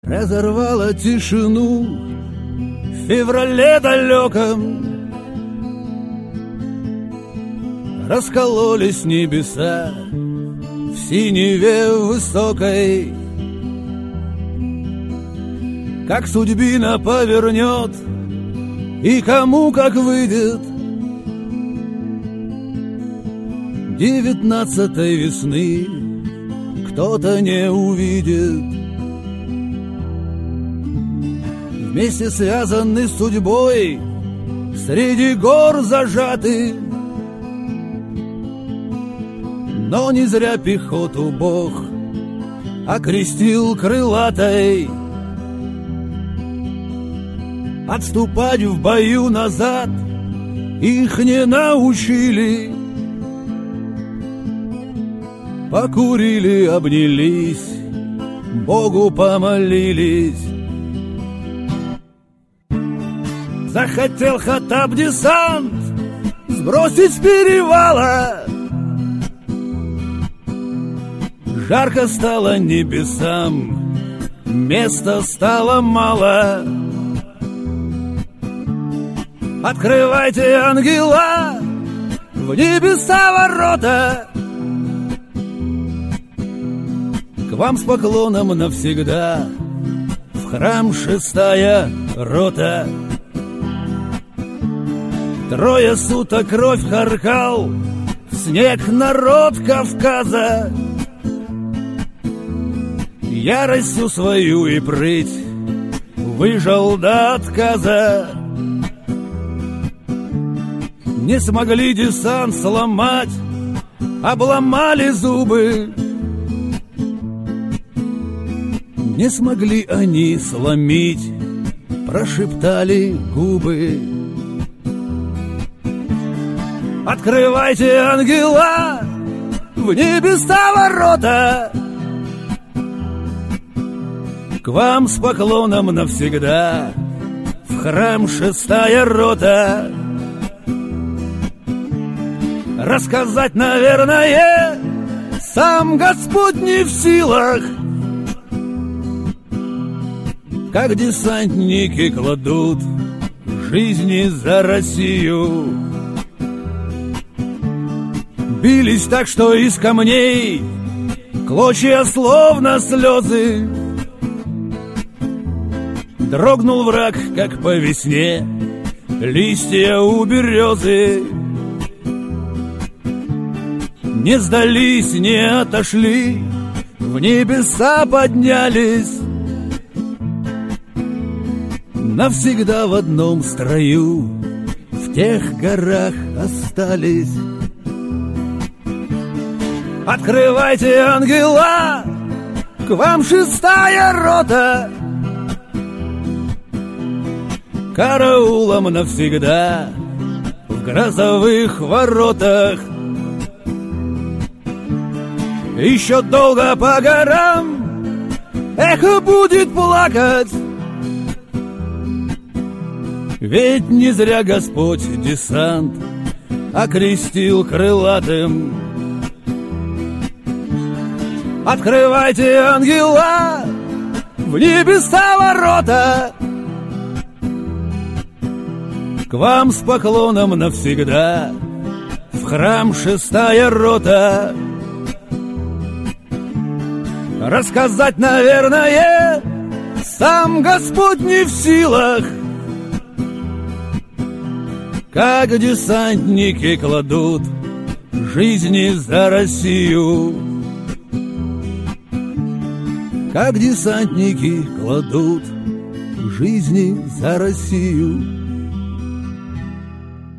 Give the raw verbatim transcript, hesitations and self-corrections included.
разорвала тишину в феврале далеком. Раскололись небеса в синеве высокой. Как судьбина повернет и кому как выйдет, девятнадцатой весны кто-то не увидит. Вместе связаны с судьбой, среди гор зажаты, но не зря пехоту Бог окрестил крылатой. Отступать в бою назад их не научили. Покурили, обнялись, Богу помолились. Захотел Хаттаб десант сбросить с перевала. Жарко стало небесам, места стало мало. Открывайте, ангела, в небеса ворота. К вам с поклоном навсегда в храм шестая рота. Трое суток кровь харкал в снег народ Кавказа. Яростью свою и прыть выжил до отказа. Не смогли десант сломать, обломали зубы. Не смогли они сломить, прошептали губы. Открывайте, ангела, в небеса ворота. К вам с поклоном навсегда в храм шестая рота. Рассказать, наверное, сам Господь не в силах, как десантники кладут жизни за Россию. Бились так, что из камней клочья словно слезы. Дрогнул враг, как по весне листья у березы. Не сдались, не отошли, в небеса поднялись. Навсегда в одном строю в тех горах остались. Открывайте, ангела, к вам шестая рота. Караулом навсегда в грозовых воротах. Еще долго по горам эхо будет плакать, ведь не зря Господь десант окрестил крылатым. Открывайте, ангела, в небеса ворота. К вам с поклоном навсегда в храм шестая рота. Рассказать, наверное, сам Господь не в силах, как десантники кладут жизни за Россию. Как десантники кладут жизни за Россию.